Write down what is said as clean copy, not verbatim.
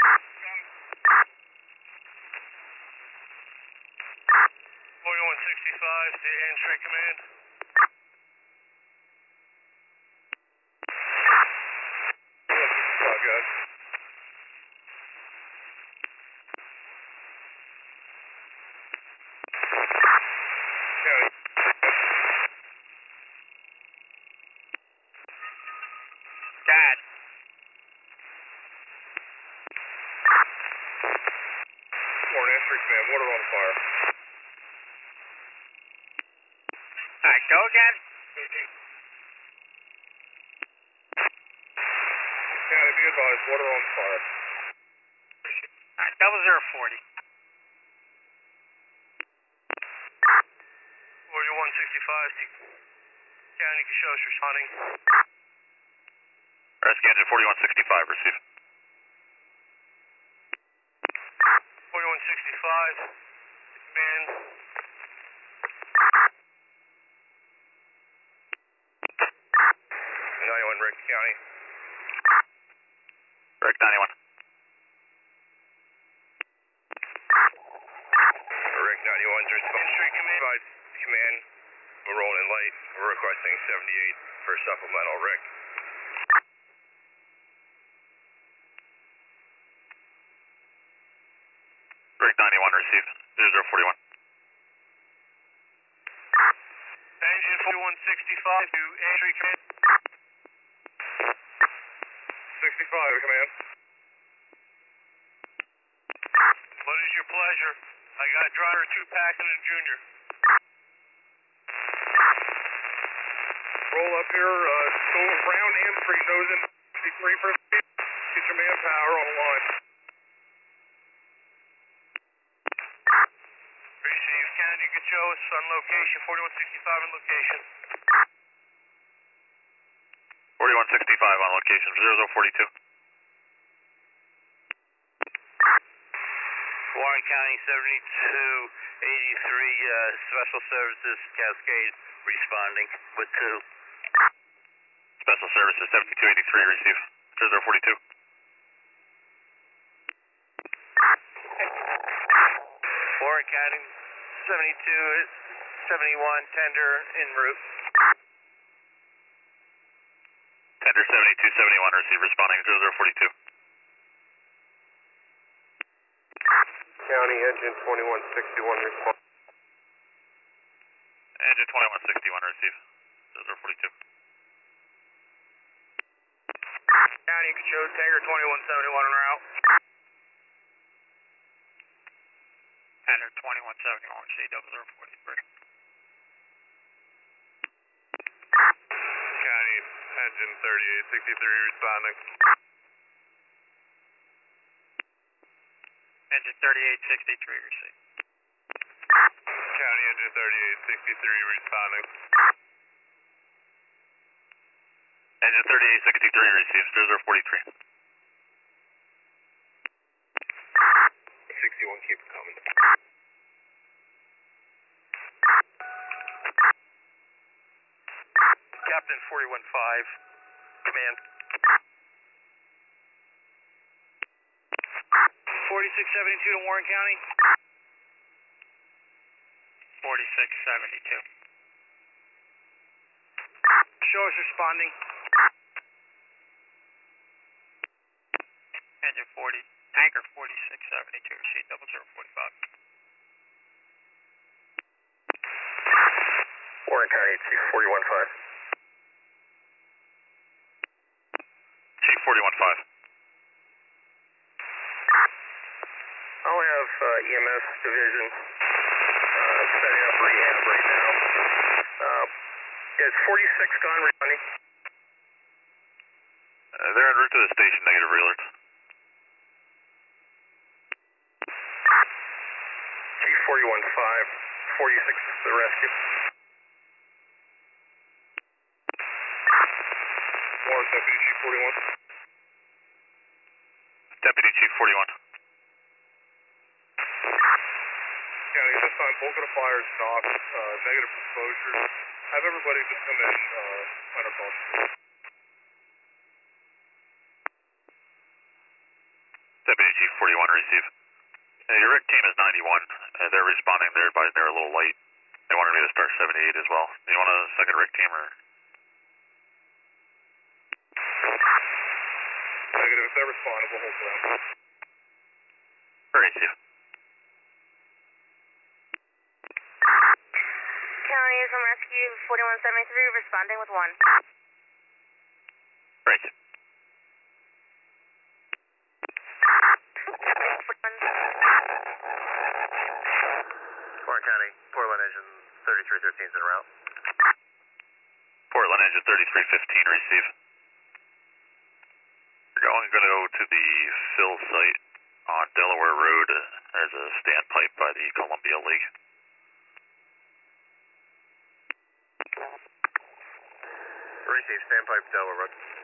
4165 to entry command. Guys. County. Dad. Morning, entry command. Water on fire. Alright, go again. County, be advised. Water on fire. Alright, 0040. 4165 to County Kishos responding. Rescue engine 4165, receive. 4165, command. 91, Rick County. Rick 91. Rick 91's entry command. Command, we're rolling light. We're requesting 78 for supplemental. Rick. Rick 91, receive. 0041. Engine 4165 to entry command. 65, command. What is your pleasure? I got driver 2 Paxton and Junior. Roll up here, go around M Street, nose in 63 for speed. Get your manpower on the line. Receive, Kennedy Gachos on location, 4165 on location. 4165 on location, 0042. Warren County 7283 Special Services Cascade responding with 2. Special Services 7283, receive. 0042. Warren County 7271 tender en route. Tender 7271, receive, responding 0042. County engine 2161 respond. Engine 2161, receive. 0042. County Gachos, Tanker 2171 en route. Tender 2171, receive 0043. County engine 3863 responding. Engine 3863, receive. County engine 3863 responding. Engine 3863, receive. 0043. 61, keep it coming. Captain 415, command. 4672 to Warren County. 4672. Show us responding. Engine 40, Tanker 4672, receive 0045. Warren County, Chief 415. Chief 415. I only have EMS division setting up rehab right now. Is 46 gone, Ronnie? They're en route to the station, negative realert. Chief 415, 46 is the rescue. Warren Deputy Chief 41. Deputy Chief 41. County, at this time, bulk of the fire is knocked, negative exposure. Have everybody just come in under caution. Deputy Chief 41, receive. Your RIC team is 91. They're responding there, but they're a little late. They wanted me to start 78 as well. Do you want a second RIC team or? Negative. If they're responding, we'll hold for them. Receive. County from Rescue 4173, responding with 1. Right. Warren County, Portland engine 3313 is en route. Portland engine 3315, receive. You're going to go to the fill site on Delaware Road. There's a standpipe by the Columbia Lake. Receive, standpipe, Delaware Road.